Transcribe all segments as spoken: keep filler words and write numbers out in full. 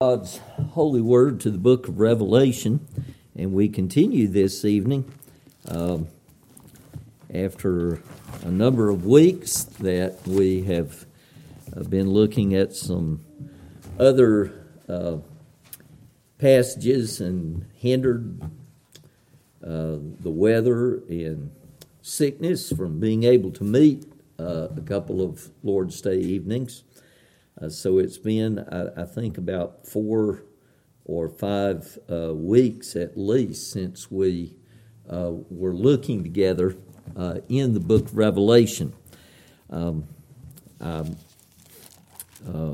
God's holy word to the book of Revelation, and we continue this evening um, after a number of weeks that we have uh, been looking at some other uh, passages and hindered uh, the weather and sickness from being able to meet uh, a couple of Lord's Day evenings. Uh, so it's been, I, I think, about four or five uh, weeks at least since we uh, were looking together uh, in the book of Revelation. Um, I'm uh,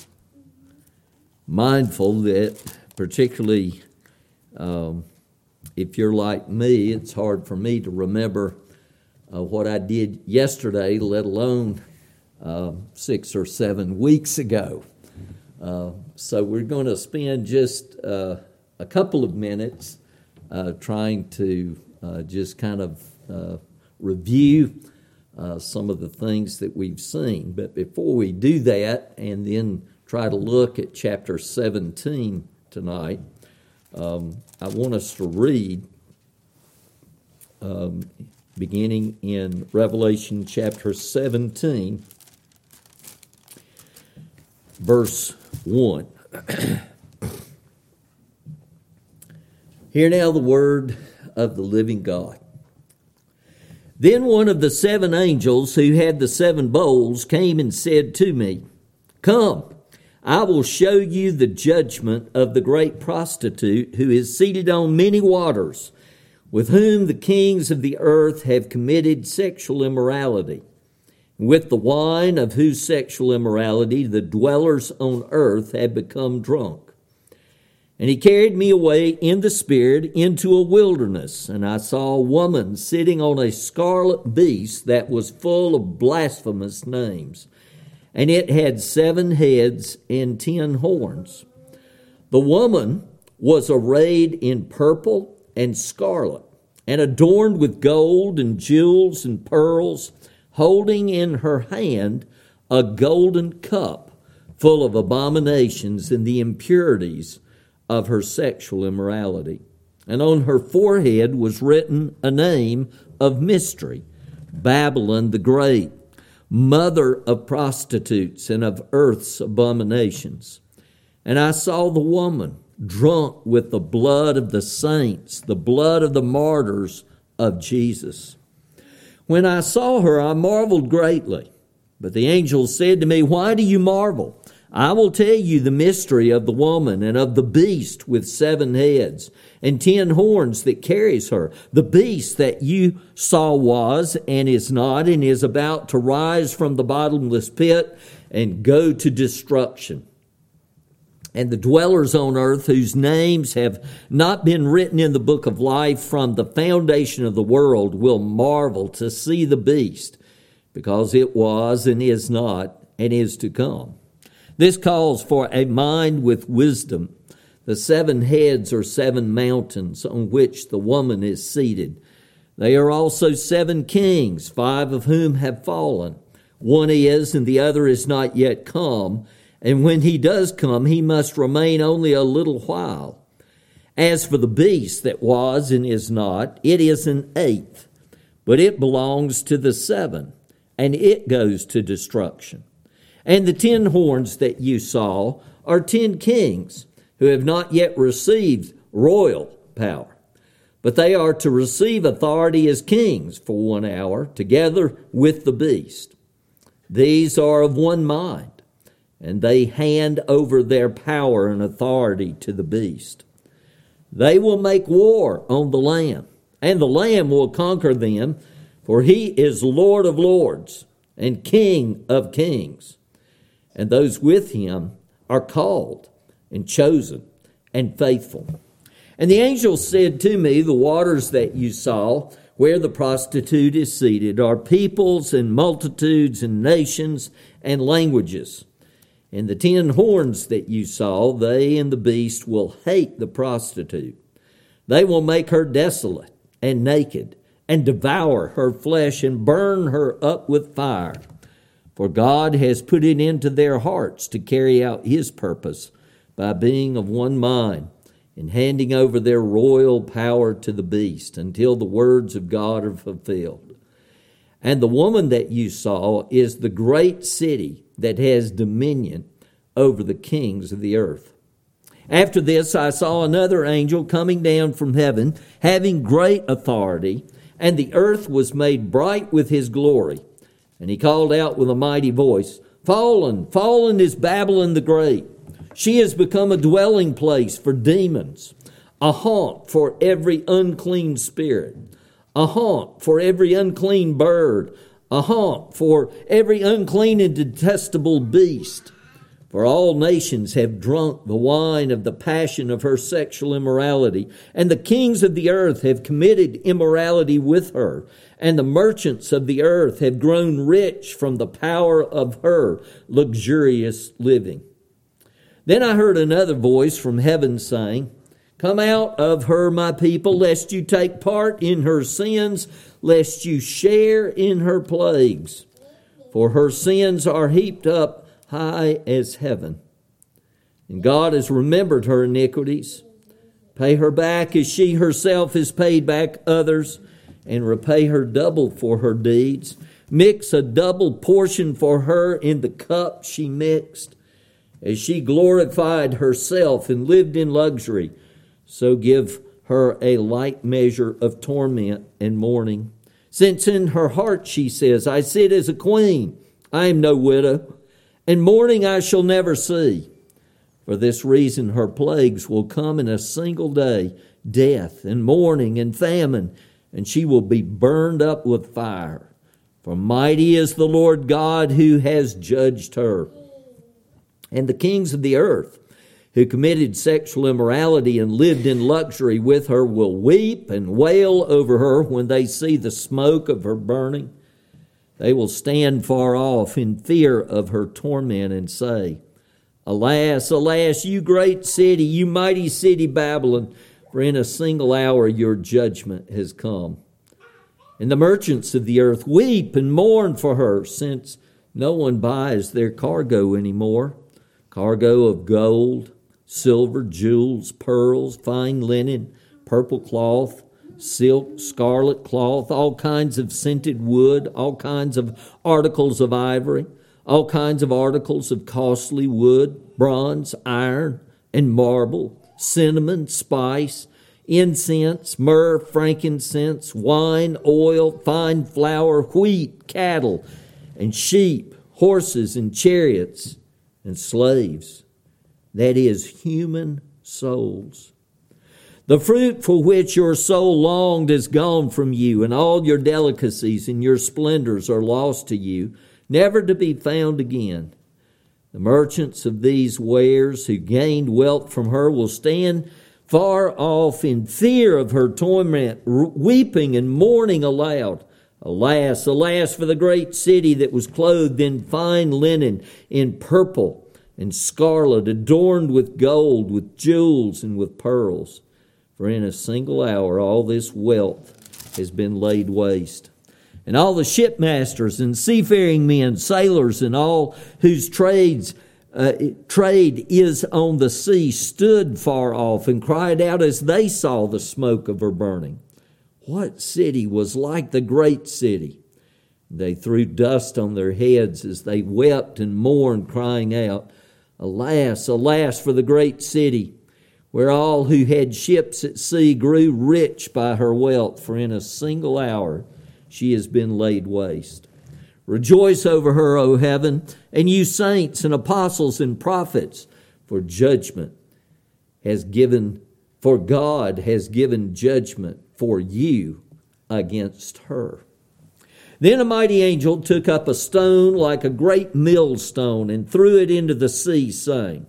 mindful that particularly um, if you're like me, it's hard for me to remember uh, what I did yesterday, let alone Uh, six or seven weeks ago. Uh, so we're going to spend just uh, a couple of minutes uh, trying to uh, just kind of uh, review uh, some of the things that we've seen. But before we do that and then try to look at chapter seventeen tonight, um, I want us to read um, beginning in Revelation chapter seventeen, verse one. Hear now the word of the living God. Then one of the seven angels who had the seven bowls came and said to me, "Come, I will show you the judgment of the great prostitute who is seated on many waters, with whom the kings of the earth have committed sexual immorality, with the wine of whose sexual immorality the dwellers on earth have become drunk. And he carried me away in the spirit into a wilderness, and I saw a woman sitting on a scarlet beast that was full of blasphemous names, and it had seven heads and ten horns. The woman was arrayed in purple and scarlet, and adorned with gold and jewels and pearls, holding in her hand a golden cup full of abominations and the impurities of her sexual immorality. And on her forehead was written a name of mystery, Babylon the Great, mother of prostitutes and of earth's abominations. And I saw the woman drunk with the blood of the saints, the blood of the martyrs of Jesus. When I saw her, I marveled greatly. But the angel said to me, "Why do you marvel? I will tell you the mystery of the woman and of the beast with seven heads and ten horns that carries her. The beast that you saw was and is not and is about to rise from the bottomless pit and go to destruction. And the dwellers on earth whose names have not been written in the book of life from the foundation of the world will marvel to see the beast, because it was and is not and is to come. This calls for a mind with wisdom. The seven heads are seven mountains on which the woman is seated. They are also seven kings, five of whom have fallen. One is, and the other is not yet come. And when he does come, he must remain only a little while. As for the beast that was and is not, it is an eighth, but it belongs to the seven, and it goes to destruction. And the ten horns that you saw are ten kings who have not yet received royal power, but they are to receive authority as kings for one hour, together with the beast. These are of one mind, and they hand over their power and authority to the beast. They will make war on the Lamb, and the Lamb will conquer them, for he is Lord of lords and King of kings. And those with him are called and chosen and faithful. And the angel said to me, the waters that you saw, where the prostitute is seated, are peoples and multitudes and nations and languages. And the ten horns that you saw, they and the beast will hate the prostitute. They will make her desolate and naked, and devour her flesh and burn her up with fire. For God has put it into their hearts to carry out his purpose by being of one mind, and handing over their royal power to the beast until the words of God are fulfilled. And the woman that you saw is the great city that has dominion over the kings of the earth. After this, I saw another angel coming down from heaven, having great authority, and the earth was made bright with his glory. And he called out with a mighty voice, Fallen, fallen is Babylon the Great. She has become a dwelling place for demons, a haunt for every unclean spirit, a haunt for every unclean bird, a haunt for every unclean and detestable beast. For all nations have drunk the wine of the passion of her sexual immorality, and the kings of the earth have committed immorality with her, and the merchants of the earth have grown rich from the power of her luxurious living. Then I heard another voice from heaven saying, Come out of her, my people, lest you take part in her sins, lest you share in her plagues. For her sins are heaped up high as heaven. And God has remembered her iniquities. Pay her back as she herself has paid back others, and repay her double for her deeds. Mix a double portion for her in the cup she mixed. As she glorified herself and lived in luxury, so give her a like measure of torment and mourning. Since in her heart she says, I sit as a queen, I am no widow, and mourning I shall never see. For this reason her plagues will come in a single day, death and mourning and famine, and she will be burned up with fire. For mighty is the Lord God who has judged her. And the kings of the earth who committed sexual immorality and lived in luxury with her will weep and wail over her when they see the smoke of her burning. They will stand far off in fear of her torment and say, Alas, alas, you great city, you mighty city Babylon, for in a single hour your judgment has come. And the merchants of the earth weep and mourn for her, since no one buys their cargo anymore. Cargo of gold, silver, jewels, pearls, fine linen, purple cloth, silk, scarlet cloth, all kinds of scented wood, all kinds of articles of ivory, all kinds of articles of costly wood, bronze, iron, and marble, cinnamon, spice, incense, myrrh, frankincense, wine, oil, fine flour, wheat, cattle, and sheep, horses, and chariots, and slaves, that is, human souls. The fruit for which your soul longed is gone from you, and all your delicacies and your splendors are lost to you, never to be found again. The merchants of these wares who gained wealth from her will stand far off in fear of her torment, weeping and mourning aloud. Alas, alas for the great city that was clothed in fine linen, in purple and scarlet, adorned with gold, with jewels, and with pearls. For in a single hour all this wealth has been laid waste. And all the shipmasters and seafaring men, sailors, and all whose trades uh, trade is on the sea stood far off and cried out as they saw the smoke of her burning, What city was like the great city? They threw dust on their heads as they wept and mourned, crying out, Alas, alas for the great city, where all who had ships at sea grew rich by her wealth, for in a single hour she has been laid waste. Rejoice over her, O heaven, and you saints and apostles and prophets, for judgment has given, for God has given judgment for you against her. Then a mighty angel took up a stone like a great millstone and threw it into the sea, saying,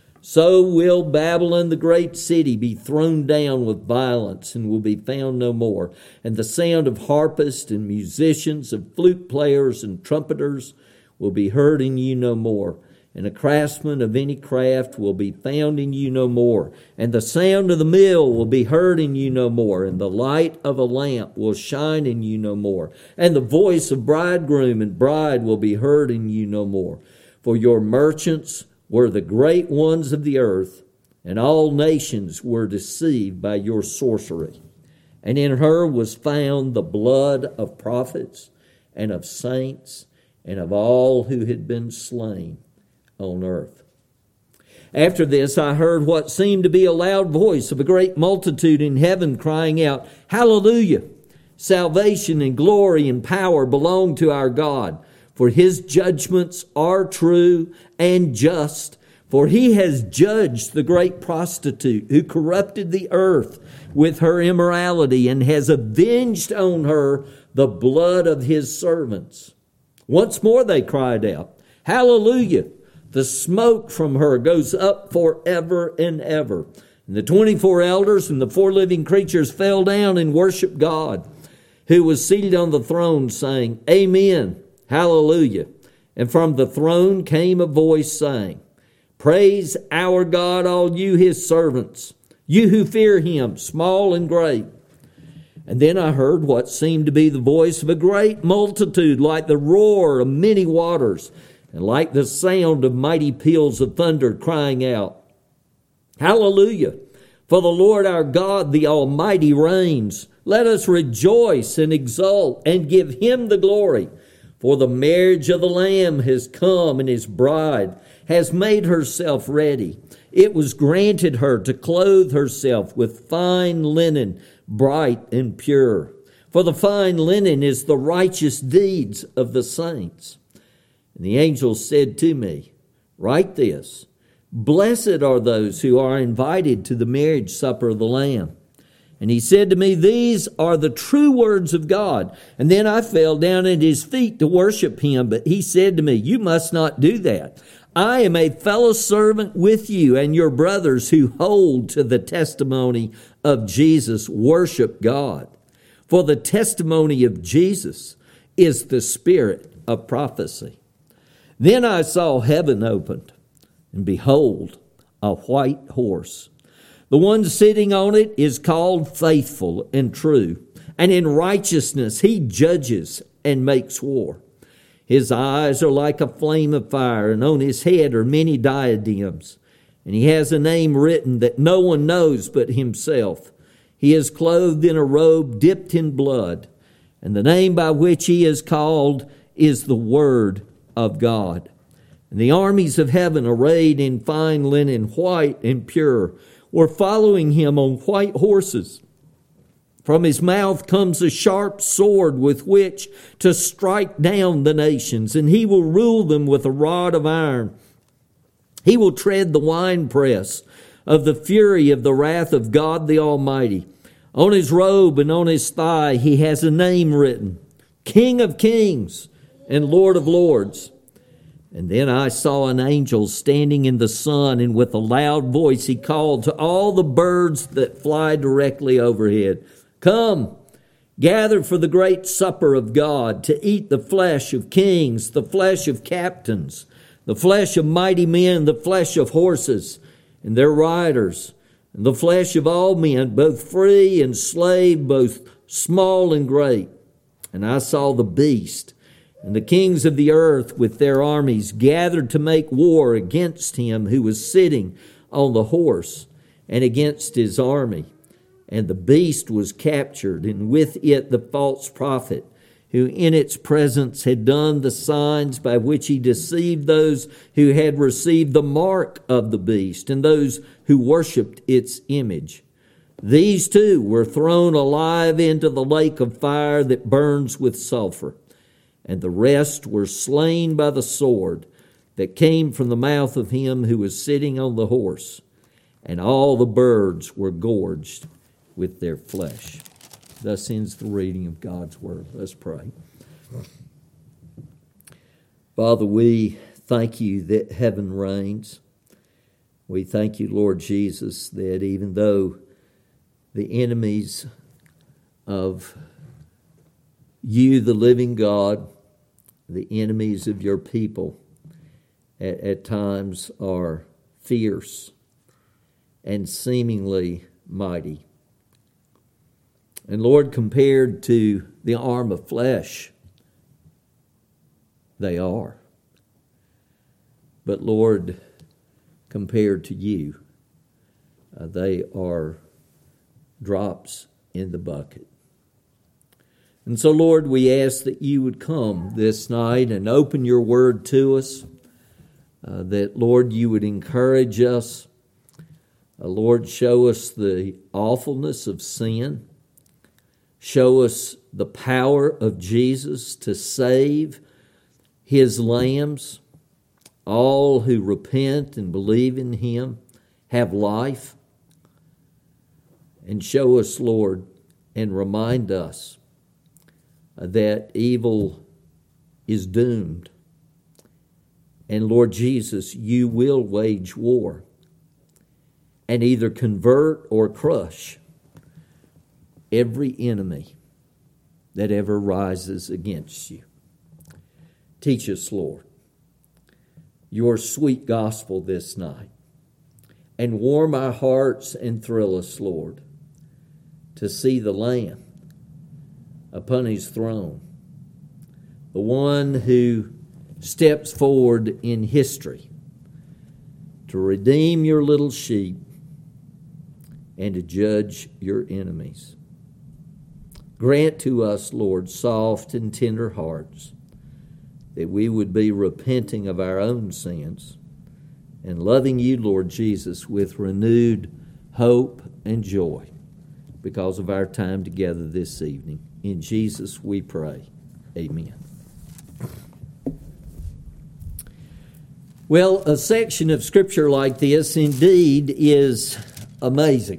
So will Babylon the great city be thrown down with violence and will be found no more. And the sound of harpists and musicians, of flute players and trumpeters will be heard in you no more. And a craftsman of any craft will be found in you no more. And the sound of the mill will be heard in you no more. And the light of a lamp will shine in you no more. And the voice of bridegroom and bride will be heard in you no more. For your merchants were the great ones of the earth, and all nations were deceived by your sorcery. And in her was found the blood of prophets and of saints and of all who had been slain on earth. After this I heard what seemed to be a loud voice of a great multitude in heaven crying out, Hallelujah! Salvation and glory and power belong to our God, for his judgments are true and just. For he has judged the great prostitute who corrupted the earth with her immorality and has avenged on her the blood of his servants. Once more they cried out, Hallelujah! The smoke from her goes up forever and ever. And the twenty-four elders and the four living creatures fell down and worshiped God, who was seated on the throne, saying, Amen, Hallelujah. And from the throne came a voice saying, Praise our God, all you his servants, you who fear him, small and great. And then I heard what seemed to be the voice of a great multitude, like the roar of many waters, and like the sound of mighty peals of thunder, crying out, Hallelujah! For the Lord our God, the Almighty, reigns. Let us rejoice and exult and give him the glory. For the marriage of the Lamb has come, and his bride has made herself ready. It was granted her to clothe herself with fine linen, bright and pure. For the fine linen is the righteous deeds of the saints. And the angel said to me, Write this, Blessed are those who are invited to the marriage supper of the Lamb. And he said to me, These are the true words of God. And then I fell down at his feet to worship him. But he said to me, You must not do that. I am a fellow servant with you, and your brothers who hold to the testimony of Jesus worship God. For the testimony of Jesus is the spirit of prophecy. Then I saw heaven opened, and behold, a white horse. The one sitting on it is called Faithful and True, and in righteousness he judges and makes war. His eyes are like a flame of fire, and on his head are many diadems. And he has a name written that no one knows but himself. He is clothed in a robe dipped in blood, and the name by which he is called is the Word of God. And the armies of heaven, arrayed in fine linen, white and pure, were following him on white horses. From his mouth comes a sharp sword with which to strike down the nations, and he will rule them with a rod of iron. He will tread the winepress of the fury of the wrath of God the Almighty. On his robe and on his thigh he has a name written, King of Kings and Lord of Lords. And then I saw an angel standing in the sun, and with a loud voice he called to all the birds that fly directly overhead, Come, gather for the great supper of God, to eat the flesh of kings, the flesh of captains, the flesh of mighty men, the flesh of horses and their riders, and the flesh of all men, both free and slave, both small and great. And I saw the beast and the kings of the earth with their armies gathered to make war against him who was sitting on the horse and against his army. And the beast was captured, and with it the false prophet, who in its presence had done the signs by which he deceived those who had received the mark of the beast and those who worshipped its image. These two were thrown alive into the lake of fire that burns with sulfur. And the rest were slain by the sword that came from the mouth of him who was sitting on the horse. And all the birds were gorged with their flesh. Thus ends the reading of God's word. Let's pray. Father, we thank you that heaven reigns. We thank you, Lord Jesus, that even though the enemies of you, the living God, the enemies of your people, at, at times are fierce and seemingly mighty. And Lord, compared to the arm of flesh, they are. But Lord, compared to you. Uh, they are drops in the bucket. And so, Lord, we ask that you would come this night and open your word to us, uh, that, Lord, you would encourage us. Uh, Lord, show us the awfulness of sin. Show us the power of Jesus to save his lambs. All who repent and believe in him have life. And show us, Lord, and remind us that evil is doomed. And Lord Jesus, you will wage war and either convert or crush every enemy that ever rises against you. Teach us, Lord, your sweet gospel this night, and warm our hearts and thrill us, Lord, to see the Lamb upon his throne, the one who steps forward in history to redeem your little sheep and to judge your enemies. Grant to us, Lord, soft and tender hearts, that we would be repenting of our own sins and loving you, Lord Jesus, with renewed hope and joy because of our time together this evening. In Jesus we pray. Amen. Well, a section of Scripture like this indeed is amazing.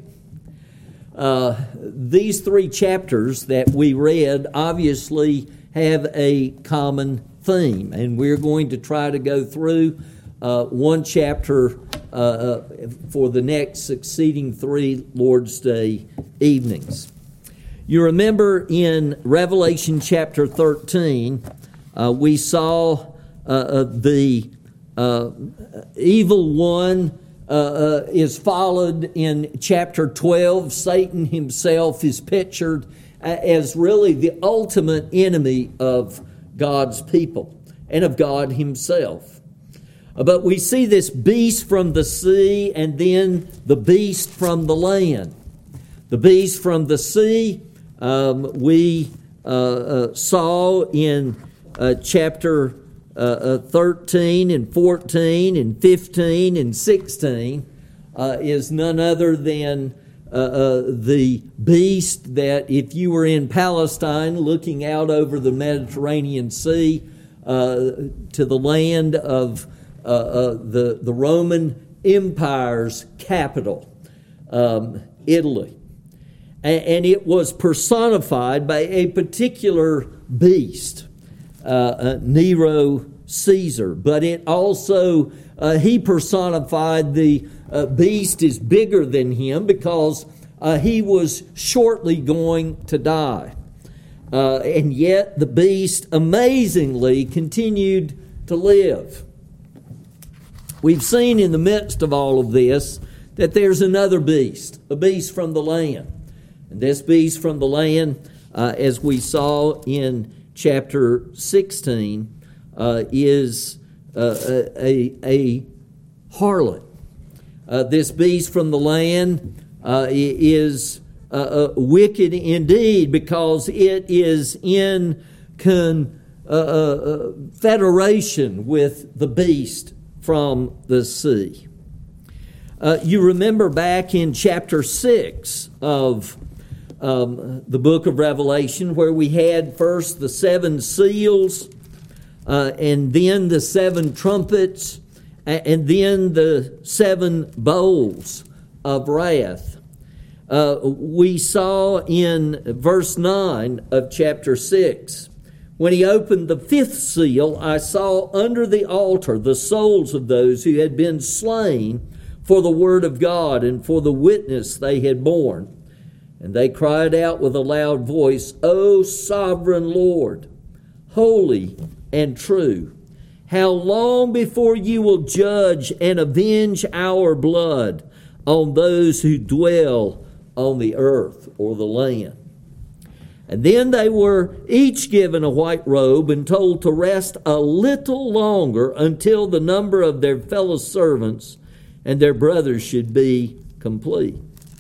Uh, these three chapters that we read obviously have a common theme, and we're going to try to go through uh, one chapter uh, uh, for the next succeeding three Lord's Day evenings. You remember in Revelation chapter thirteen, uh, we saw uh, uh, the uh, evil one uh, uh, is followed in chapter twelve. Satan himself is pictured as really the ultimate enemy of God's people and of God himself. But we see this beast from the sea and then the beast from the land. The beast from the sea um, we uh, uh, saw in uh, chapter uh, uh, thirteen and fourteen and fifteen and sixteen uh, is none other than uh, uh, the beast that if you were in Palestine looking out over the Mediterranean Sea uh, to the land of uh, uh, the, the Roman Empire's capital, um, Italy. And it was personified by a particular beast, uh, uh, Nero Caesar. But it also, uh, he personified the uh, beast is bigger than him because uh, he was shortly going to die. Uh, and yet the beast amazingly continued to live. We've seen in the midst of all of this that there's another beast, a beast from the land. And this beast from the land, uh, as we saw in chapter sixteen, uh, is uh, a, a harlot. Uh, this beast from the land uh, is uh, uh, wicked indeed because it is in con, uh, uh, federation with the beast from the sea. Uh, you remember back in chapter six of Um, the book of Revelation, where we had first the seven seals, uh, and then the seven trumpets, and then the seven bowls of wrath. Uh, we saw in verse nine of chapter six, when he opened the fifth seal, I saw under the altar the souls of those who had been slain for the word of God and for the witness they had borne. And they cried out with a loud voice, O sovereign Lord, holy and true, how long before you will judge and avenge our blood on those who dwell on the earth or the land? And then they were each given a white robe and told to rest a little longer until the number of their fellow servants and their brothers should be complete.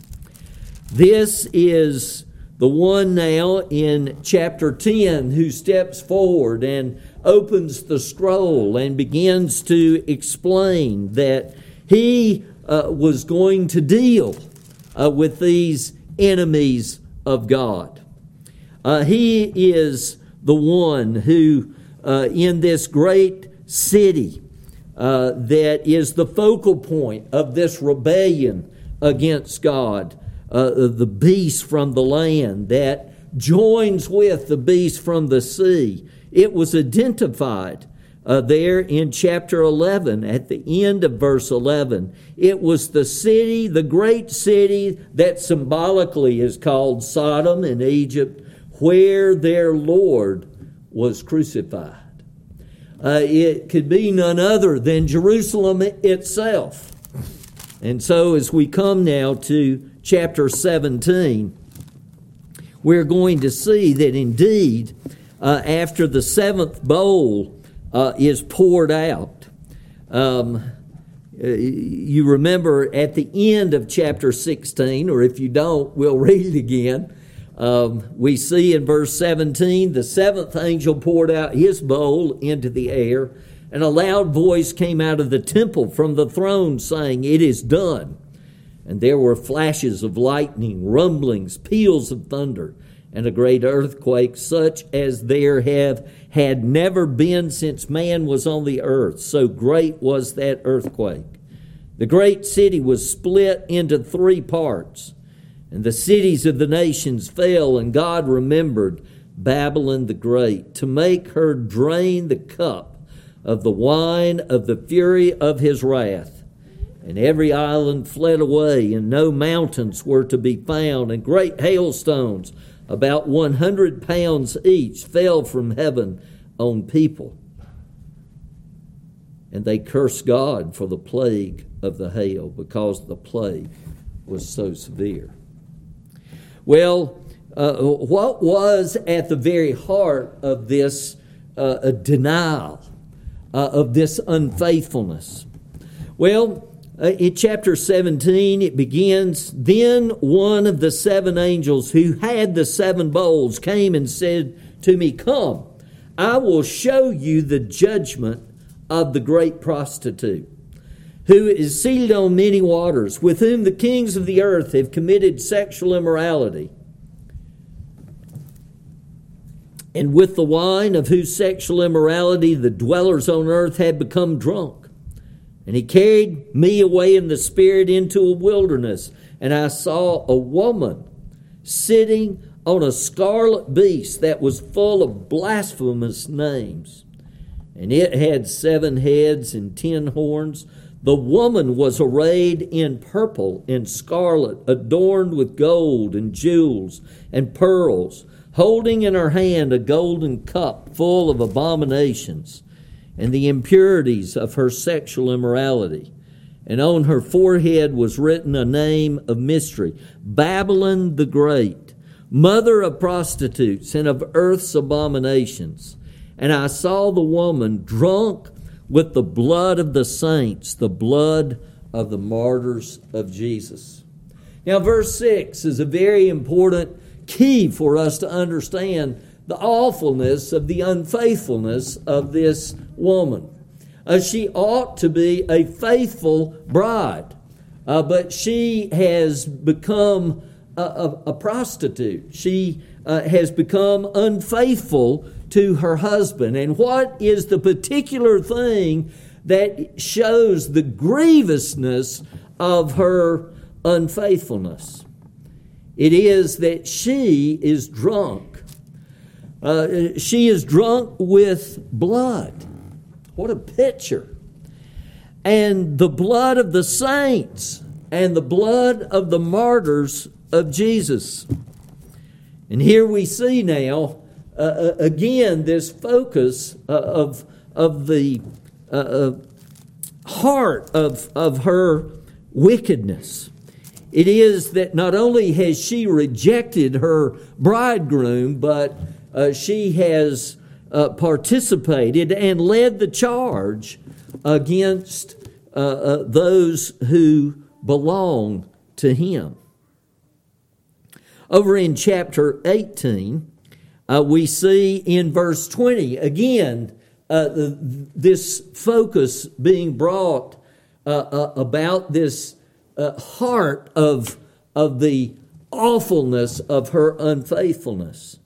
This is the one now in chapter ten who steps forward and opens the scroll and begins to explain that he uh, was going to deal uh, with these enemies of God. Uh, he is the one who, uh, in this great city uh, that is the focal point of this rebellion against God, uh, the beast from the land that joins with the beast from the sea, it was identified uh, there in chapter eleven, at the end of verse eleven. It was the city, the great city that symbolically is called Sodom in Egypt, where their Lord was crucified. Uh, it could be none other than Jerusalem itself. And so as we come now to chapter seventeen, we're going to see that indeed, uh, after the seventh bowl uh, is poured out, um, you remember at the end of chapter sixteen, or if you don't, we'll read it again. Um, we see in verse seventeen, the seventh angel poured out his bowl into the air, and a loud voice came out of the temple from the throne saying, "It is done." And there were flashes of lightning, rumblings, peals of thunder, and a great earthquake, such as there have had never been since man was on the earth. So great was that earthquake. The great city was split into three parts, and the cities of the nations fell, and God remembered Babylon the Great to make her drain the cup of the wine of the fury of his wrath. And every island fled away, and no mountains were to be found, and great hailstones, about one hundred pounds each, fell from heaven on people. And they cursed God for the plague of the hail, because the plague was so severe. Well, uh, what was at the very heart of this uh, denial, uh, of this unfaithfulness? Well, uh, in chapter seventeen, it begins, "Then one of the seven angels who had the seven bowls came and said to me, 'Come, I will show you the judgment of the great prostitute, who is seated on many waters, with whom the kings of the earth have committed sexual immorality, and with the wine of whose sexual immorality the dwellers on earth had become drunk.' And he carried me away in the spirit into a wilderness, and I saw a woman sitting on a scarlet beast that was full of blasphemous names, and it had seven heads and ten horns. The woman was arrayed in purple and scarlet, adorned with gold and jewels and pearls, holding in her hand a golden cup full of abominations and the impurities of her sexual immorality. And on her forehead was written a name of mystery, Babylon the Great, mother of prostitutes and of earth's abominations. And I saw the woman drunk with the blood of the saints, the blood of the martyrs of Jesus." Now, verse six is a very important key for us to understand the awfulness of the unfaithfulness of this woman. Uh, she ought to be a faithful bride, uh, but she has become a, a, a prostitute. She uh, has become unfaithful to her husband. And what is the particular thing that shows the grievousness of her unfaithfulness? It is that she is drunk. Uh, she is drunk with blood. What a picture. And the blood of the saints and the blood of the martyrs of Jesus. And here we see now, uh, again, this focus uh, of, of the uh, uh, heart of, of her wickedness. It is that not only has she rejected her bridegroom, but uh, she has uh, participated and led the charge against uh, uh, those who belong to him. Over in chapter eighteen, uh, we see in verse twenty, again, uh, this focus being brought uh, uh, about this uh, heart of, of the awfulness of her unfaithfulness.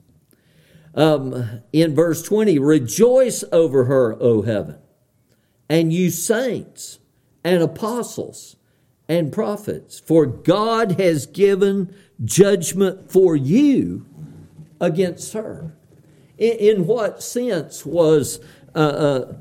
Um, in verse twenty, rejoice over her, O heaven, and you saints and apostles and prophets, for God has given judgment for you against her. In, in what sense was uh, uh,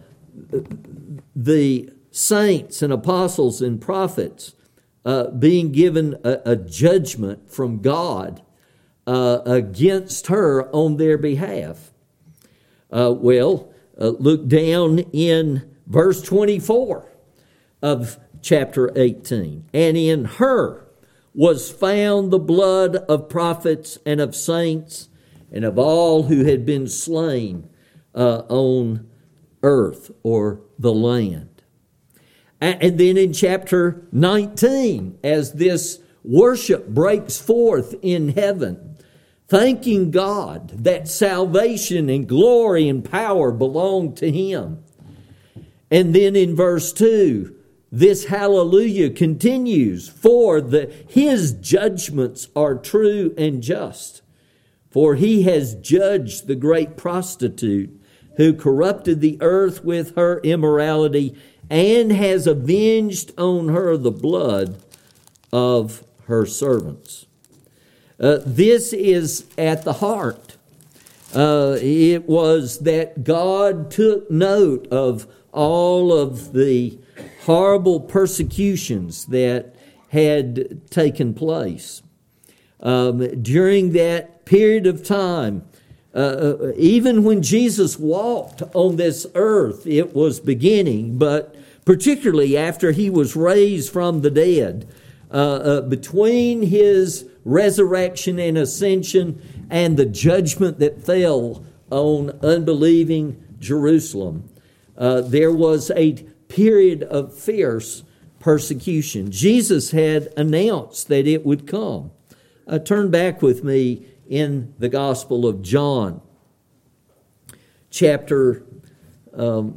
the saints and apostles and prophets uh, being given a, a judgment from God uh, against her on their behalf? Uh, well, uh, look down in verse twenty-four of chapter eighteen. And in her was found the blood of prophets and of saints and of all who had been slain uh, on earth or the land. And then in chapter nineteen, as this worship breaks forth in heaven, thanking God that salvation and glory and power belong to him. And then in verse two, this hallelujah continues, for the, his judgments are true and just. For he has judged the great prostitute who corrupted the earth with her immorality and has avenged on her the blood of her servants. Uh, this is at the heart. Uh, it was that God took note of all of the horrible persecutions that had taken place. Um, during that period of time, uh, even when Jesus walked on this earth, it was beginning, but particularly after he was raised from the dead, uh, uh, between his resurrection and ascension and the judgment that fell on unbelieving Jerusalem, uh, there was a period of fierce persecution. Jesus had announced that it would come. Uh, turn back with me in the Gospel of John, chapter um,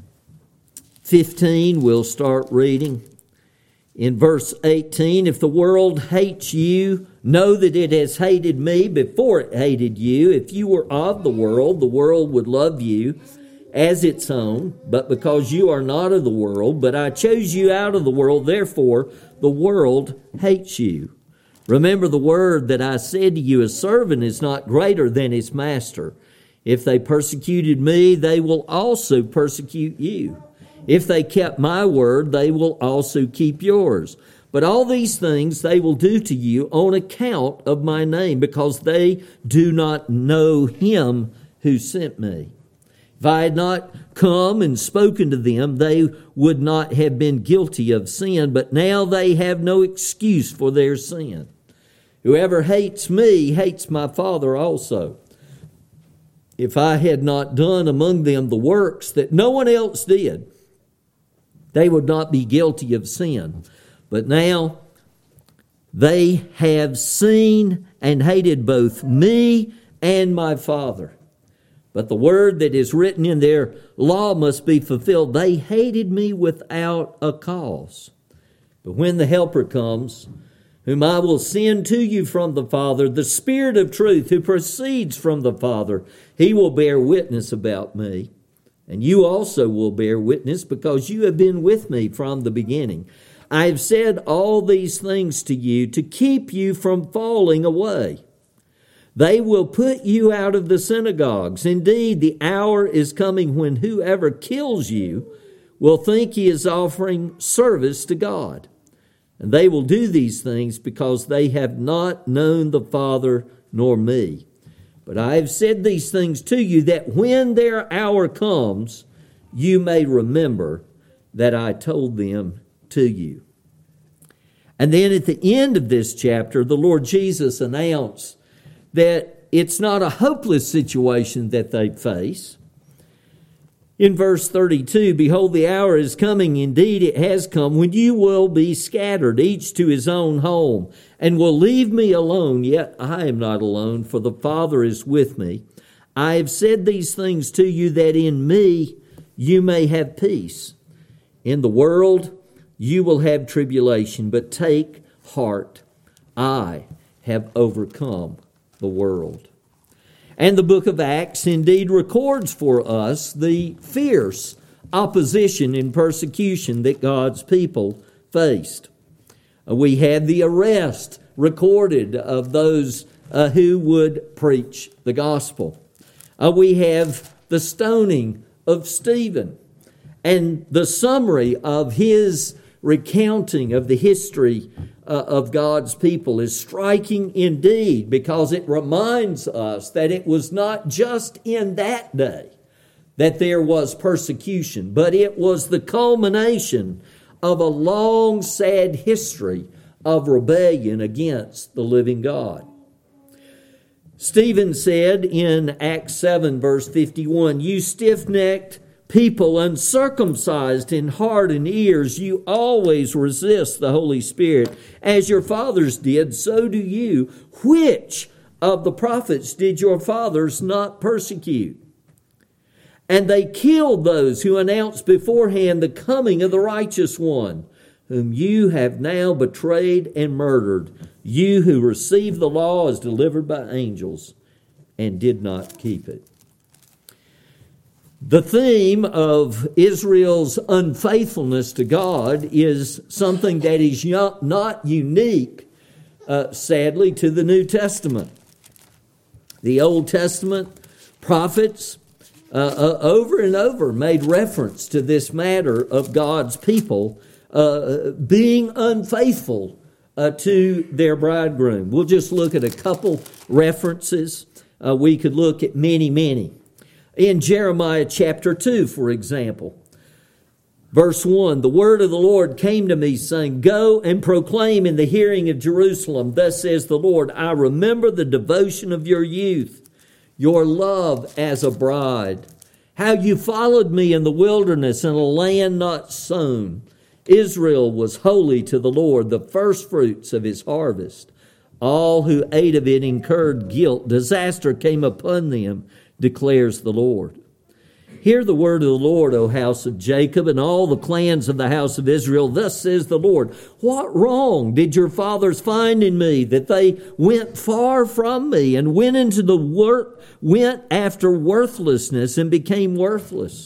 fifteen. We'll start reading in verse eighteen. If the world hates you, know that it has hated me before it hated you. If you were of the world, the world would love you as its own, but because you are not of the world, but I chose you out of the world, therefore the world hates you. Remember the word that I said to you, a servant is not greater than his master. If they persecuted me, they will also persecute you. If they kept my word, they will also keep yours. But all these things they will do to you on account of my name, because they do not know him who sent me. If I had not come and spoken to them, they would not have been guilty of sin, but now they have no excuse for their sin. Whoever hates me hates my Father also. If I had not done among them the works that no one else did, they would not be guilty of sin. But now they have seen and hated both me and my Father. But the word that is written in their law must be fulfilled. They hated me without a cause. But when the Helper comes, whom I will send to you from the Father, the Spirit of truth who proceeds from the Father, he will bear witness about me. And you also will bear witness, because you have been with me from the beginning. I have said all these things to you to keep you from falling away. They will put you out of the synagogues. Indeed, the hour is coming when whoever kills you will think he is offering service to God. And they will do these things because they have not known the Father nor me. But I have said these things to you, that when their hour comes, you may remember that I told them to you. And then at the end of this chapter, the Lord Jesus announced that it's not a hopeless situation that they face. In verse thirty-two, behold, the hour is coming, indeed it has come, when you will be scattered, each to his own home, and will leave me alone. Yet I am not alone, for the Father is with me. I have said these things to you, that in me you may have peace. In the world you will have tribulation, but take heart. I have overcome the world. And the book of Acts indeed records for us the fierce opposition and persecution that God's people faced. Uh, we had the arrest recorded of those uh, who would preach the gospel. Uh, we have the stoning of Stephen and the summary of his recounting of the history uh, of God's people is striking indeed, because it reminds us that it was not just in that day that there was persecution, but it was the culmination of a long, sad history of rebellion against the living God. Stephen said in Acts seven, verse fifty-one, "You stiff-necked people, uncircumcised in heart and ears, you always resist the Holy Spirit. As your fathers did, so do you. Which of the prophets did your fathers not persecute? And they killed those who announced beforehand the coming of the righteous one, whom you have now betrayed and murdered, you who received the law as delivered by angels and did not keep it." The theme of Israel's unfaithfulness to God is something that is not unique, uh, sadly, to the New Testament. The Old Testament prophets uh, uh, over and over made reference to this matter of God's people uh, being unfaithful uh, to their bridegroom. We'll just look at a couple references. Uh, we could look at many, many. In Jeremiah chapter two, for example, verse one, "The word of the Lord came to me, saying, Go and proclaim in the hearing of Jerusalem, thus says the Lord, I remember the devotion of your youth, your love as a bride, how you followed me in the wilderness in a land not sown. Israel was holy to the Lord, the first fruits of his harvest. All who ate of it incurred guilt. Disaster came upon them, declares the Lord. Hear the word of the Lord, O house of Jacob, and all the clans of the house of Israel. Thus says the Lord, what wrong did your fathers find in me, that they went far from me and went into the work, went after worthlessness and became worthless?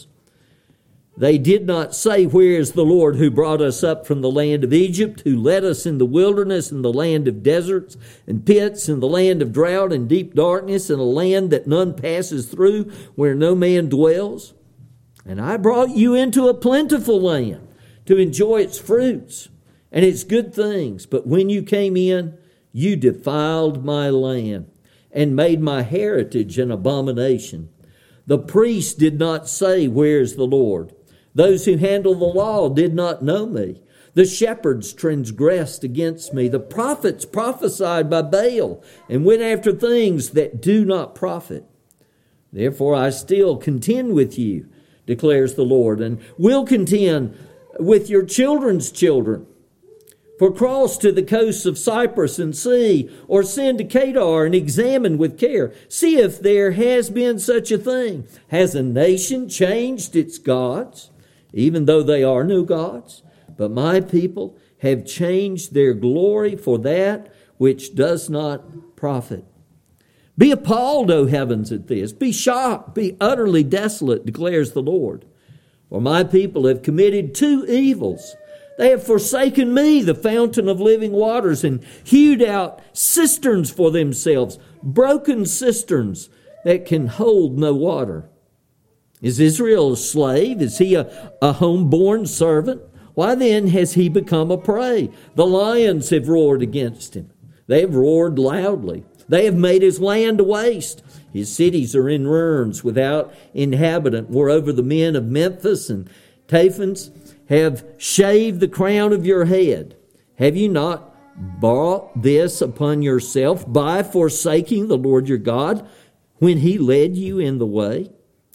They did not say, Where is the Lord who brought us up from the land of Egypt, who led us in the wilderness, in the land of deserts and pits, in the land of drought and deep darkness, in a land that none passes through, where no man dwells? And I brought you into a plentiful land to enjoy its fruits and its good things. But when you came in, you defiled my land and made my heritage an abomination. The priests did not say, Where is the Lord? Those who handle the law did not know me. The shepherds transgressed against me. The prophets prophesied by Baal and went after things that do not profit. Therefore I still contend with you, declares the Lord, and will contend with your children's children. For cross to the coasts of Cyprus and see, or send to Kedar and examine with care. See if there has been such a thing. Has a nation changed its gods, even though they are no gods? But my people have changed their glory for that which does not profit. Be appalled, O heavens, at this. Be shocked, be utterly desolate, declares the Lord. For my people have committed two evils. They have forsaken me, the fountain of living waters, and hewed out cisterns for themselves, broken cisterns that can hold no water. Is Israel a slave? Is he a, a home-born servant? Why then has he become a prey? The lions have roared against him. They have roared loudly. They have made his land a waste. His cities are in ruins without inhabitant. Moreover, the men of Memphis and Taphans have shaved the crown of your head. Have you not brought this upon yourself by forsaking the Lord your God when he led you in the way?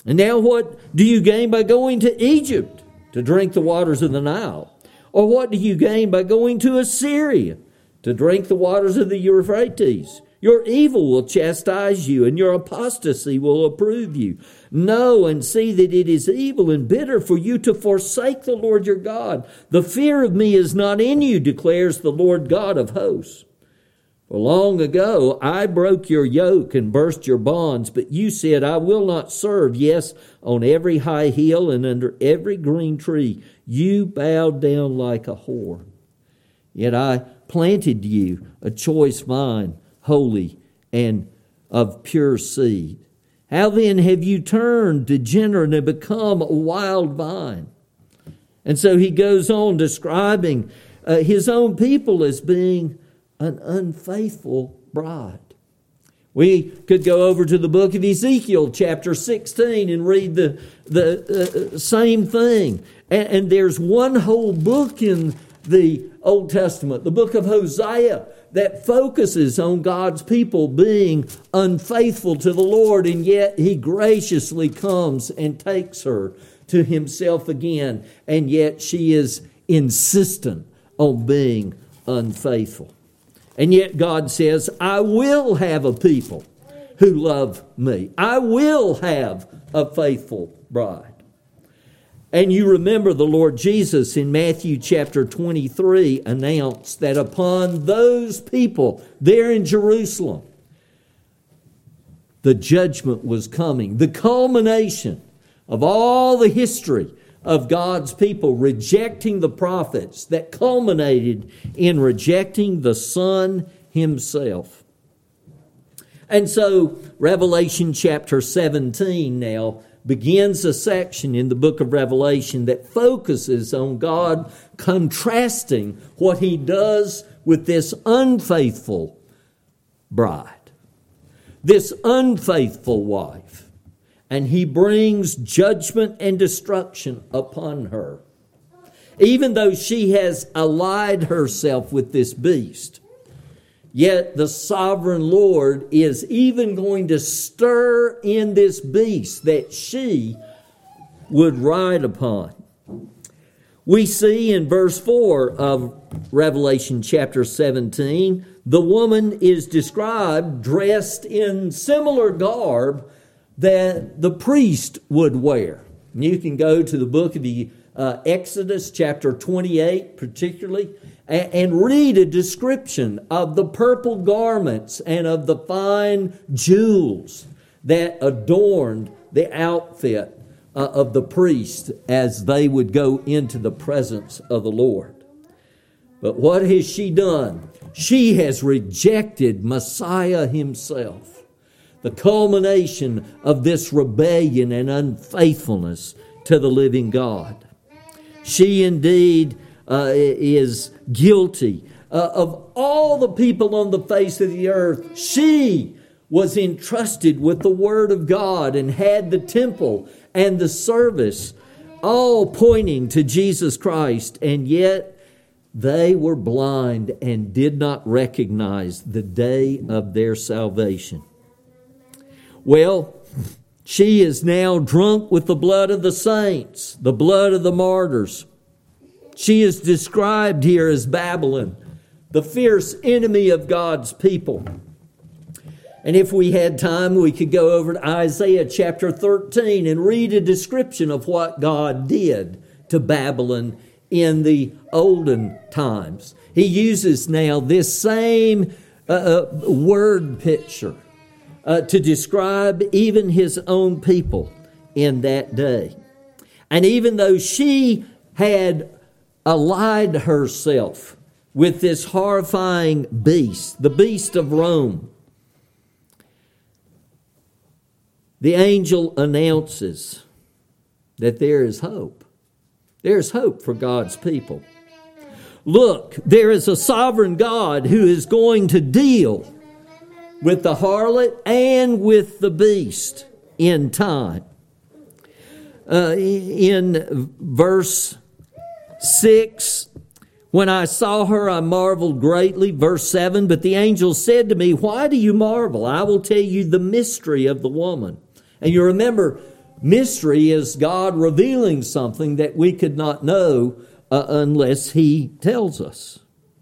And now what do you gain by going to Egypt to drink the waters of the Nile? Or what do you gain by going to Assyria to drink the waters of the Euphrates? Your evil will chastise you, and your apostasy will approve you. Know and see that it is evil and bitter for you to forsake the Lord your God. The fear of me is not in you, declares the Lord God of hosts. For long ago I broke your yoke and burst your bonds, but you said, I will not serve. Yes, on every high hill and under every green tree you bowed down like a whore. Yet I planted you a choice vine, holy and of pure seed. How then have you turned degenerate and become a wild vine? And so he goes on describing uh, his own people as being an unfaithful bride. We could go over to the book of Ezekiel, chapter sixteen, and read the, the uh, same thing. And, and there's one whole book in the Old Testament, the book of Hosea, that focuses on God's people being unfaithful to the Lord, and yet he graciously comes and takes her to himself again, and yet she is insistent on being unfaithful. And yet God says, I will have a people who love me. I will have a faithful bride. And you remember the Lord Jesus in Matthew chapter twenty-three announced that upon those people there in Jerusalem, the judgment was coming. The culmination of all the history of God's people rejecting the prophets that culminated in rejecting the Son himself. And so Revelation chapter seventeen now begins a section in the book of Revelation that focuses on God contrasting what he does with this unfaithful bride, this unfaithful wife. And he brings judgment and destruction upon her. Even though she has allied herself with this beast, yet the sovereign Lord is even going to stir in this beast that she would ride upon. We see in verse four of Revelation chapter seventeen, the woman is described dressed in similar garb that the priest would wear. You can go to the book of the uh, Exodus chapter twenty-eight particularly, and read a description of the purple garments and of the fine jewels that adorned the outfit uh, of the priest as they would go into the presence of the Lord. But what has she done? She has rejected Messiah himself, the culmination of this rebellion and unfaithfulness to the living God. She indeed Uh, is guilty. Uh, of all the people on the face of the earth, she was entrusted with the Word of God and had the temple and the service, all pointing to Jesus Christ. And yet they were blind and did not recognize the day of their salvation. Well, she is now drunk with the blood of the saints, the blood of the martyrs. She is described here as Babylon, the fierce enemy of God's people. And if we had time, we could go over to Isaiah chapter thirteen and read a description of what God did to Babylon in the olden times. He uses now this same uh, word picture uh, to describe even his own people in that day. And even though she had allied herself with this horrifying beast, the beast of Rome, the angel announces that there is hope. There is hope for God's people. Look, there is a sovereign God who is going to deal with the harlot and with the beast in time. Uh, in verse six, when I saw her, I marveled greatly. Verse seven, but the angel said to me, why do you marvel? I will tell you the mystery of the woman. And you remember, Mystery is God revealing something that we could not know uh, unless He tells us.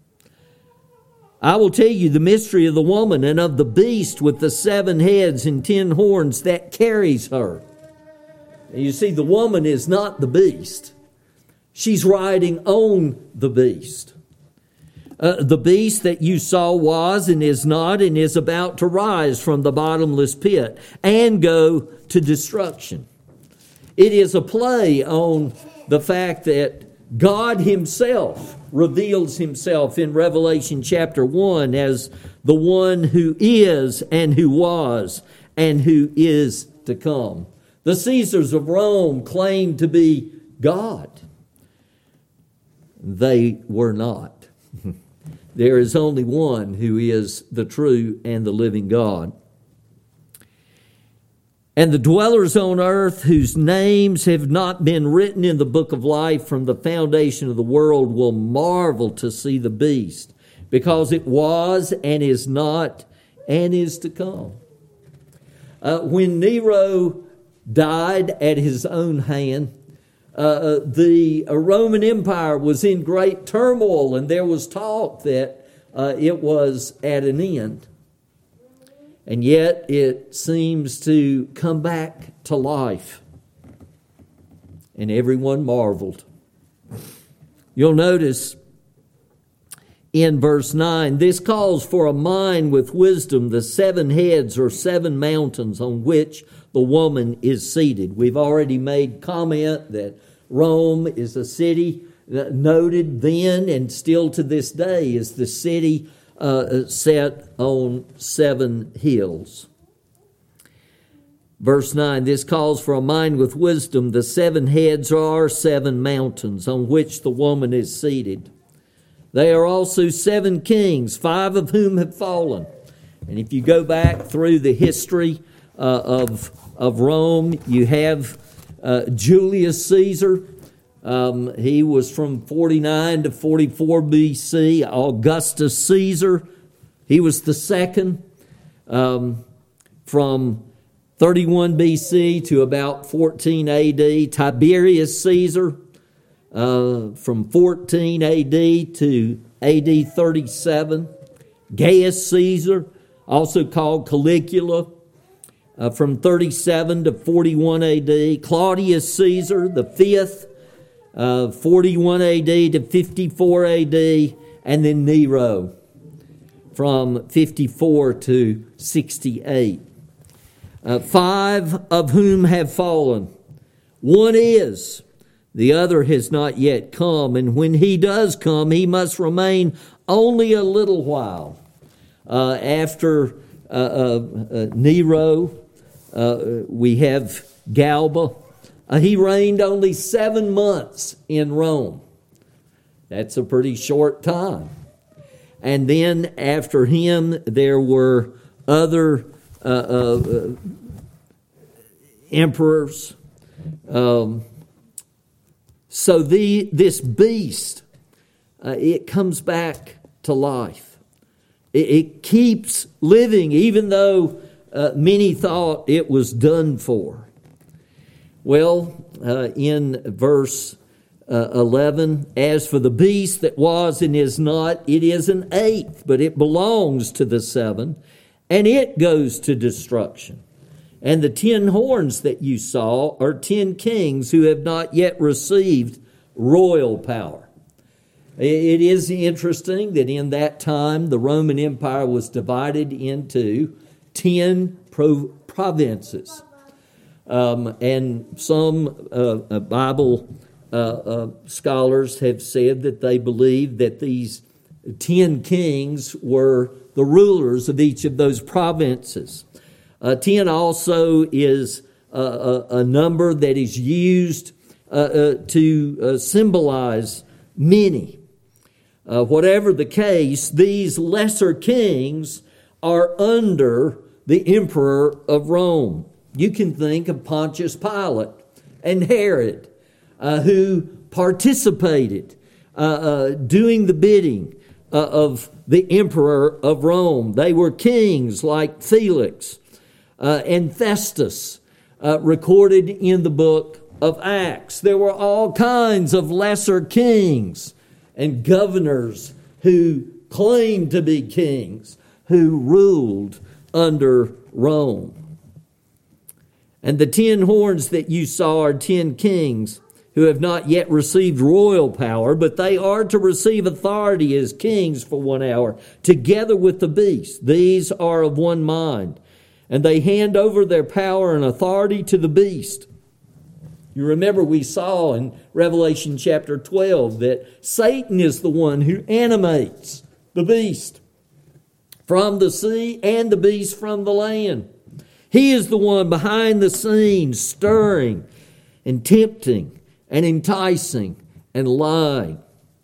I will tell you the mystery of the woman and of the beast with the seven heads and ten horns that carries her. And you see, the woman is not the beast. She's riding on the beast. Uh, the beast that you saw was and is not and is about to rise from the bottomless pit and go to destruction. It is a play on the fact that God Himself reveals Himself in Revelation chapter one as the one who is and who was and who is to come. The Caesars of Rome claimed to be God. They were not. There is only one who is the true and the living God. And the dwellers on earth whose names have not been written in the book of life from the foundation of the world will marvel to see the beast, because it was and is not and is to come. Uh, when Nero died at his own hand, uh, the Roman Empire was in great turmoil, and there was talk that uh, it was at an end. And yet it seems to come back to life. And everyone marveled. You'll notice in verse nine, this calls for a mind with wisdom, the seven heads or seven mountains on which the woman is seated. We've already made comment that Rome is a city noted then and still to this day is the city Uh, set on seven hills. Verse nine, this calls for a mind with wisdom. The seven heads are seven mountains on which the woman is seated. They are also seven kings, five of whom have fallen. And if you go back through the history uh, of, of Rome, you have uh, Julius Caesar. Um, he was from forty-nine to forty-four B C. Augustus Caesar, he was the second, um, from thirty-one B C to about fourteen A D. Tiberius Caesar, uh, from fourteen A D to A D thirty-seven. Gaius Caesar, also called Caligula, uh, from thirty-seven to forty-one A D. Claudius Caesar, the fifth, Uh, forty-one A D to fifty-four A D, and then Nero from fifty-four to sixty-eight. Uh, five of whom have fallen. One is, the other has not yet come, and when he does come, he must remain only a little while. Uh, after uh, uh, uh, Nero, uh, we have Galba. Uh, he reigned only seven months in Rome. That's a pretty short time. And then after him, there were other uh, uh, emperors. Um, so the this beast, uh, it comes back to life. It, it keeps living, even though uh, many thought it was done for. Well, uh, in verse uh, eleven, as for the beast that was and is not, it is an eighth, but it belongs to the seven, and it goes to destruction. And the ten horns that you saw are ten kings who have not yet received royal power. It is interesting that in that time the Roman Empire was divided into ten pro- provinces. Um, and some uh, Bible uh, uh, scholars have said that they believe that these ten kings were the rulers of each of those provinces. Uh, ten also is a, a, a number that is used uh, uh, to uh, symbolize many. Uh, whatever the case, these lesser kings are under the emperor of Rome. You can think of Pontius Pilate and Herod, uh, who participated uh, uh, doing the bidding uh, of the emperor of Rome. They were kings like Felix uh, and Festus, uh, recorded in the book of Acts. There were all kinds of lesser kings and governors who claimed to be kings, who ruled under Rome. And the ten horns that you saw are ten kings who have not yet received royal power, but they are to receive authority as kings for one hour, together with the beast. These are of one mind, and they hand over their power and authority to the beast. You remember we saw in Revelation chapter twelve that Satan is the one who animates the beast from the sea and the beast from the land. He is the one behind the scenes, stirring and tempting and enticing and lying.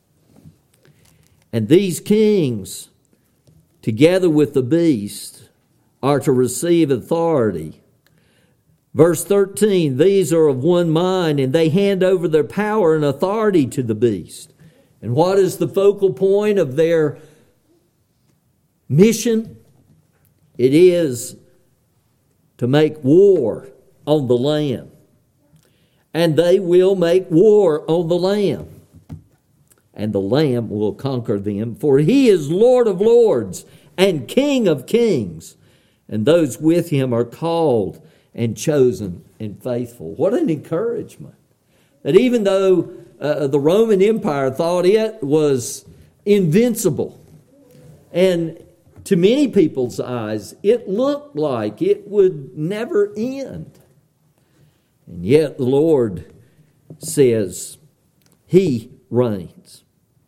And these kings, together with the beast, are to receive authority. Verse thirteen, these are of one mind, and they hand over their power and authority to the beast. And what is the focal point of their mission? It is to make war on the Lamb. And they will make war on the Lamb. And the Lamb will conquer them, for he is Lord of lords and King of kings. And those with him are called and chosen and faithful. What an encouragement. That even though uh, the Roman Empire thought it was invincible, and to many people's eyes, it looked like it would never end. And yet the Lord says he reigns.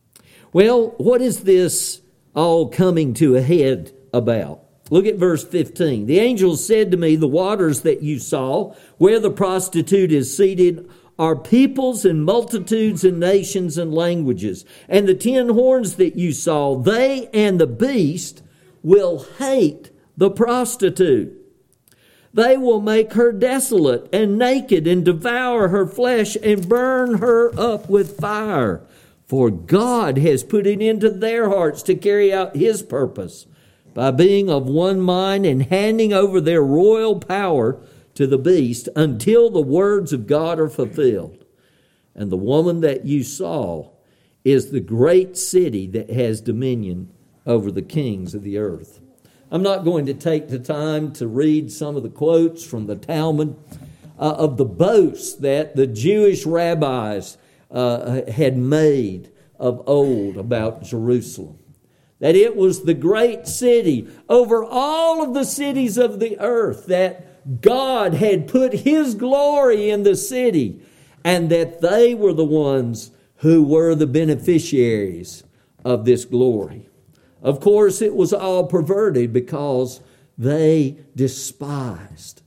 Well, what is this all coming to a head about? Look at verse fifteen. The angel said to me, the waters that you saw, where the prostitute is seated, are peoples and multitudes and nations and languages. And the ten horns that you saw, they and the beast will hate the prostitute. They will make her desolate and naked and devour her flesh and burn her up with fire. For God has put it into their hearts to carry out his purpose by being of one mind and handing over their royal power to the beast until the words of God are fulfilled. And the woman that you saw is the great city that has dominion over the kings of the earth. I'm not going to take the time to read some of the quotes from the Talmud uh, of the boast that the Jewish rabbis uh, had made of old about Jerusalem. That it was the great city over all of the cities of the earth, that God had put his glory in the city, and that they were the ones who were the beneficiaries of this glory. Of course, it was all perverted because they despised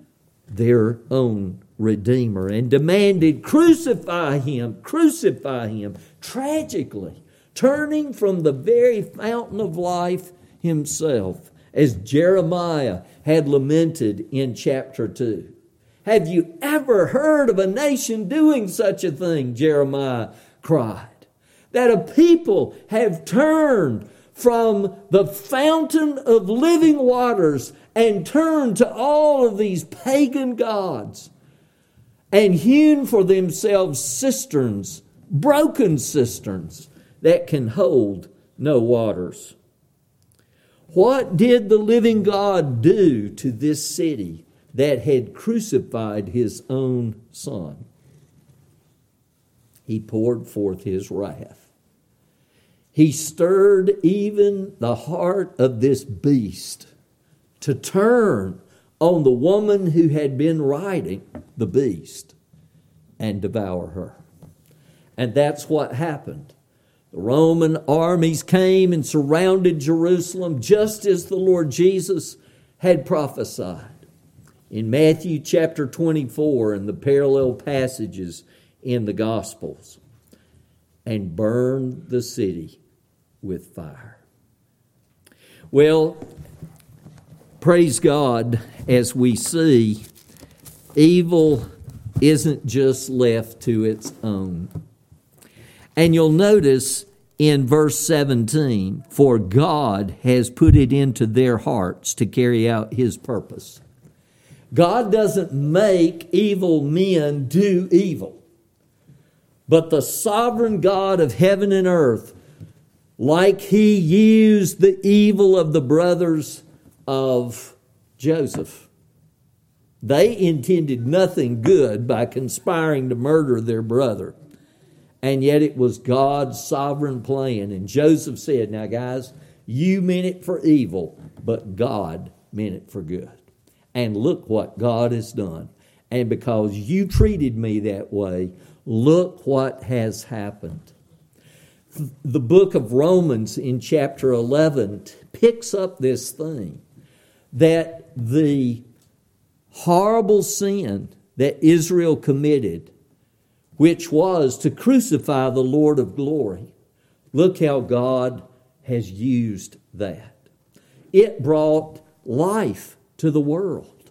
their own Redeemer and demanded, crucify him, crucify him, tragically, turning from the very fountain of life himself, as Jeremiah had lamented in chapter two. Have you ever heard of a nation doing such a thing? Jeremiah cried. That a people have turned from the fountain of living waters and turned to all of these pagan gods and hewn for themselves cisterns, broken cisterns that can hold no waters. What did the living God do to this city that had crucified his own Son? He poured forth his wrath. He stirred even the heart of this beast to turn on the woman who had been riding the beast and devour her. And that's what happened. The Roman armies came and surrounded Jerusalem just as the Lord Jesus had prophesied in Matthew chapter twenty-four and the parallel passages in the Gospels, and burned the city with fire. Well, praise God, as we see, evil isn't just left to its own. And you'll notice in verse seventeen, for God has put it into their hearts to carry out his purpose. God doesn't make evil men do evil. But the sovereign God of heaven and earth, like He used the evil of the brothers of Joseph. They intended nothing good by conspiring to murder their brother. And yet it was God's sovereign plan. And Joseph said, now guys, you meant it for evil, but God meant it for good. And look what God has done. And because you treated me that way, look what has happened. The book of Romans in chapter eleven picks up this thing, that the horrible sin that Israel committed, which was to crucify the Lord of glory, look how God has used that. It brought life to the world.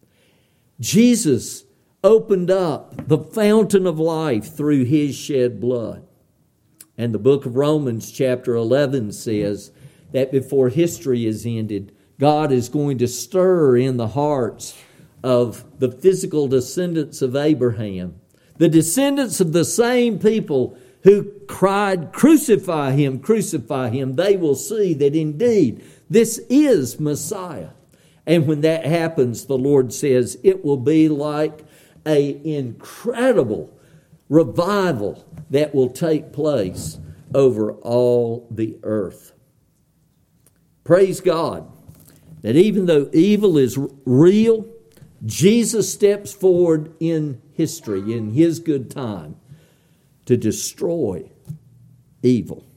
Jesus opened up the fountain of life through His shed blood. And the book of Romans chapter eleven says that before history is ended, God is going to stir in the hearts of the physical descendants of Abraham, the descendants of the same people who cried, crucify Him, crucify Him. They will see that indeed this is Messiah. And when that happens, the Lord says it will be like an incredible revival that will take place over all the earth. Praise God that even though evil is real, Jesus steps forward in history, in His good time, to destroy evil,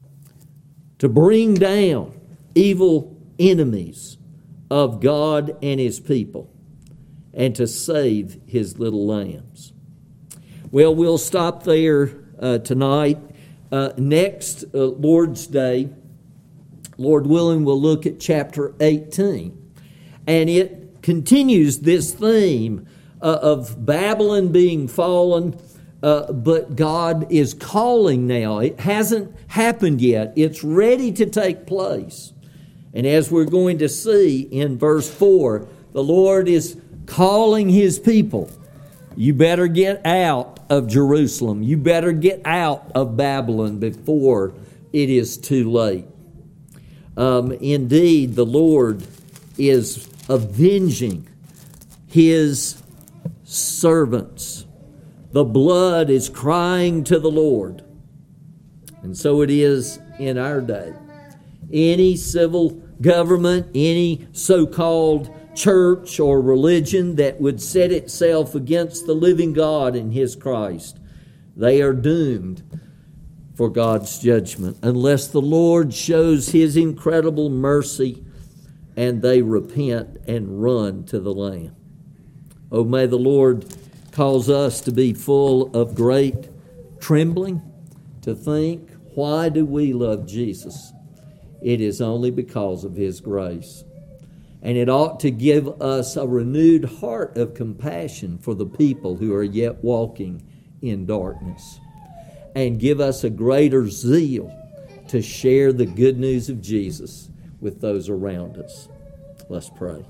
to bring down evil enemies of God and His people, and to save His little lambs. Well, we'll stop there uh, tonight. Uh, next uh, Lord's Day, Lord willing, we'll look at chapter eighteen. And it continues this theme uh, of Babylon being fallen, uh, but God is calling now. It hasn't happened yet. It's ready to take place. And as we're going to see in verse four, the Lord is calling His people. You better get out of Jerusalem. You better get out of Babylon before it is too late. Um, indeed, the Lord is avenging His servants. The blood is crying to the Lord. And so it is in our day. Any civil government, any so-called church or religion that would set itself against the living God and His Christ, they are doomed for God's judgment unless the Lord shows His incredible mercy and they repent and run to the Lamb. Oh, may the Lord cause us to be full of great trembling, to think, why do we love Jesus? It is only because of His grace. And it ought to give us a renewed heart of compassion for the people who are yet walking in darkness, and give us a greater zeal to share the good news of Jesus with those around us. Let's pray.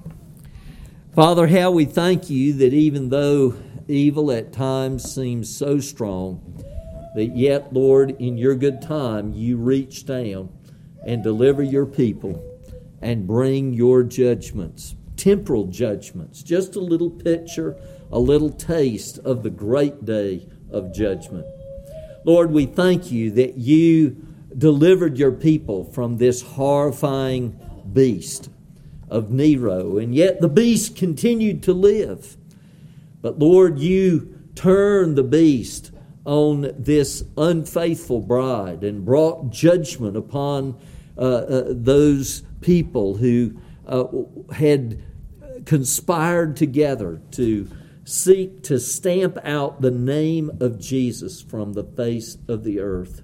Father, how we thank You that even though evil at times seems so strong, that yet, Lord, in Your good time, You reach down and deliver Your people and bring Your judgments, temporal judgments, just a little picture, a little taste of the great day of judgment. Lord, we thank You that You delivered Your people from this horrifying beast of Nero, and yet the beast continued to live. But Lord, You turned the beast on this unfaithful bride and brought judgment upon uh, uh, those people who uh, had conspired together to seek to stamp out the name of Jesus from the face of the earth.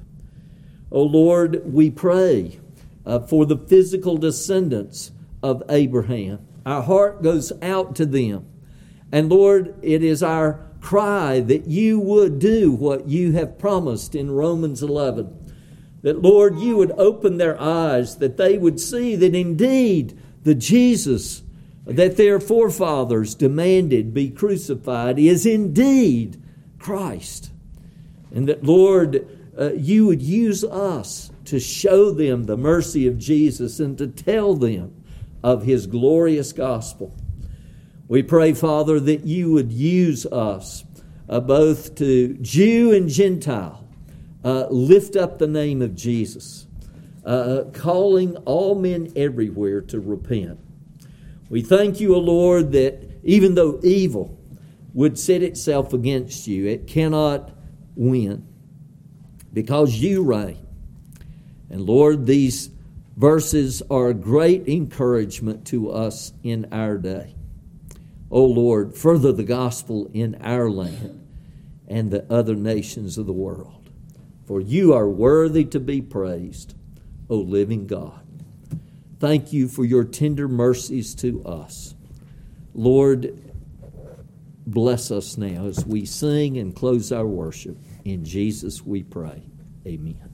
Oh Lord, we pray uh, for the physical descendants of Abraham. Our heart goes out to them. And Lord, it is our cry that You would do what You have promised in Romans eleven. That, Lord, You would open their eyes, that they would see that indeed the Jesus that their forefathers demanded be crucified is indeed Christ. And that, Lord, uh, you would use us to show them the mercy of Jesus and to tell them of his glorious gospel. We pray, Father, that you would use us uh, both to Jew and Gentile, uh, lift up the name of Jesus, uh, calling all men everywhere to repent. We thank you, O Lord, that even though evil would set itself against you, it cannot win because you reign. And Lord, these verses are a great encouragement to us in our day. O Lord, further the gospel in our land and the other nations of the world. For you are worthy to be praised, O living God. Thank you for your tender mercies to us. Lord, bless us now as we sing and close our worship. In Jesus we pray. Amen.